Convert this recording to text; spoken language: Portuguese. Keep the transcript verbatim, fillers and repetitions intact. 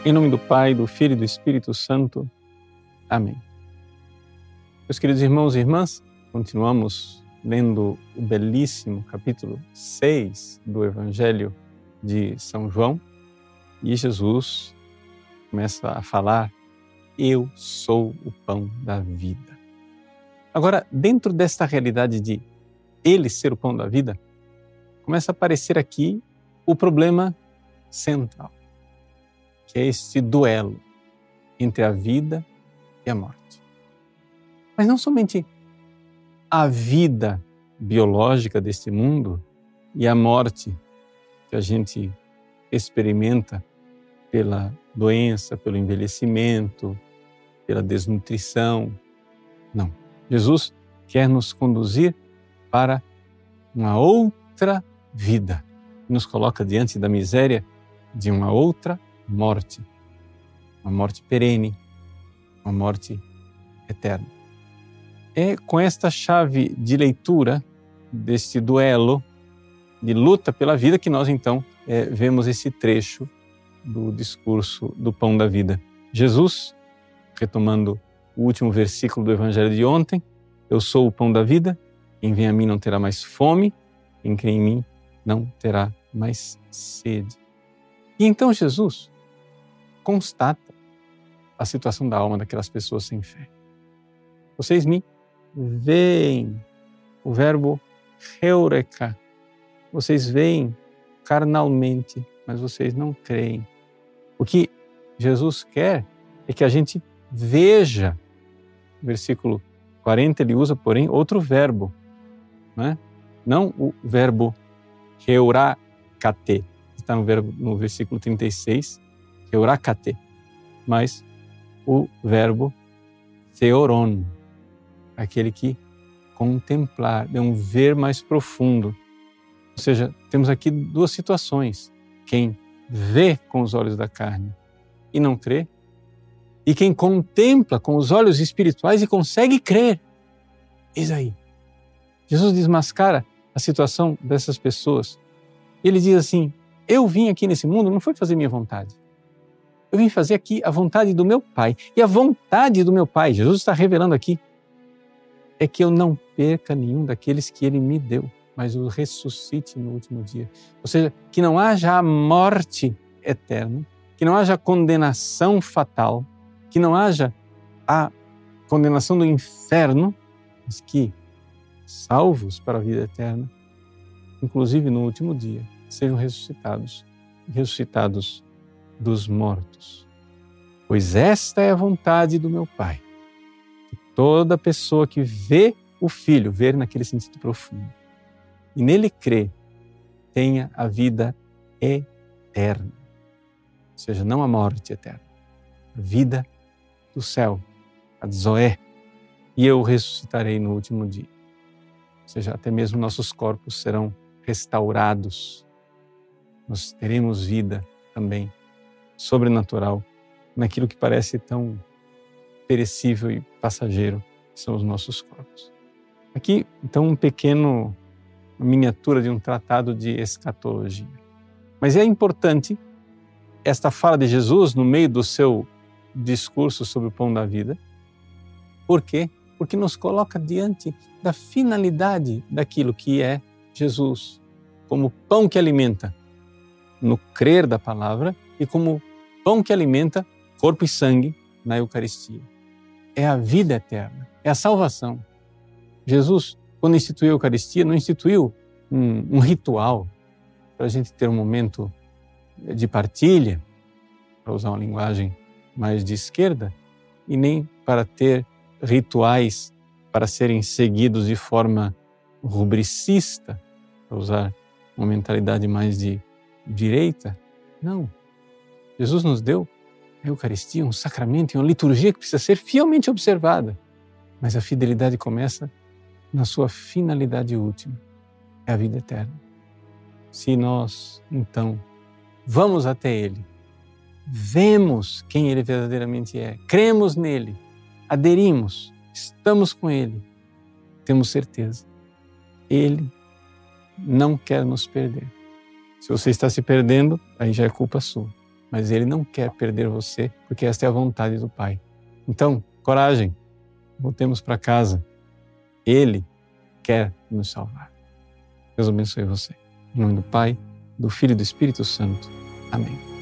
Em nome do Pai, do Filho e do Espírito Santo. Amém. Meus queridos irmãos e irmãs, continuamos lendo o belíssimo capítulo seis do Evangelho de São João e Jesus começa a falar: eu sou o pão da vida. Agora, dentro desta realidade de ele ser o pão da vida, começa a aparecer aqui o problema central, que é este duelo entre a vida e a morte. Mas não somente a vida biológica deste mundo e a morte que a gente experimenta pela doença, pelo envelhecimento, pela desnutrição. Não. Jesus quer nos conduzir para uma outra vida. Nos coloca diante da miséria de uma outra morte. Uma morte perene, uma morte eterna. É com esta chave de leitura deste duelo de luta pela vida que nós então é, vemos esse trecho do discurso do pão da vida. Jesus, retomando o último versículo do Evangelho de ontem: eu sou o pão da vida, quem vem a mim não terá mais fome, quem crê em mim não terá mais sede. E então Jesus constata a situação da alma daquelas pessoas sem fé. Vocês me veem, o verbo heureka, vocês veem carnalmente, mas vocês não creem. O que Jesus quer é que a gente veja. No versículo quarenta ele usa, porém, outro verbo, não é? Não o verbo heurakate, está no, verbo, no versículo trinta e seis, heurakate, mas o verbo theoron, aquele que contemplar, é um ver mais profundo. Ou seja, temos aqui duas situações: quem vê com os olhos da carne e não crê, e quem contempla com os olhos espirituais e consegue crer. Eis aí. Jesus desmascara a situação dessas pessoas. Ele diz assim: eu vim aqui nesse mundo, não foi fazer minha vontade. Eu vim fazer aqui a vontade do meu Pai. E a vontade do meu Pai, Jesus está revelando aqui, é que eu não perca nenhum daqueles que Ele me deu, mas o ressuscite no último dia. Ou seja, que não haja a morte eterna, que não haja a condenação fatal, que não haja a condenação do inferno, mas que, salvos para a vida eterna, inclusive no último dia, sejam ressuscitados, ressuscitados dos mortos. Pois esta é a vontade do meu Pai, que toda pessoa que vê o Filho, ver naquele sentido profundo, e nele crê, tenha a vida eterna. Ou seja, não a morte eterna, a vida do céu, a Zoé, e eu ressuscitarei no último dia. Ou seja, até mesmo nossos corpos serão restaurados. Nós teremos vida também sobrenatural naquilo que parece tão perecível e passageiro, que são os nossos corpos. Aqui, então, um pequeno, uma miniatura de um tratado de escatologia. Mas é importante esta fala de Jesus no meio do seu discurso sobre o pão da vida. Por quê? Porque nos coloca diante da finalidade daquilo que é Jesus, como pão que alimenta no crer da palavra e como pão que alimenta corpo e sangue na Eucaristia. É a vida eterna, é a salvação. Jesus, quando instituiu a Eucaristia, não instituiu um, um ritual para a gente ter um momento de partilha, para usar uma linguagem mais de esquerda, e nem para ter rituais para serem seguidos de forma rubricista, para usar uma mentalidade mais de direita. Não. Jesus nos deu a Eucaristia, um sacramento e uma liturgia que precisa ser fielmente observada. Mas a fidelidade começa na sua finalidade última, é a vida eterna. Se nós, então, vamos até Ele, vemos quem Ele verdadeiramente é, cremos nele, aderimos, estamos com Ele, temos certeza, Ele não quer nos perder. Se você está se perdendo, aí já é culpa sua. mas Ele não quer perder você, porque esta é a vontade do Pai. Então, coragem, voltemos para casa. Ele quer nos salvar. Deus abençoe você. Em nome do Pai, do Filho e do Espírito Santo. Amém.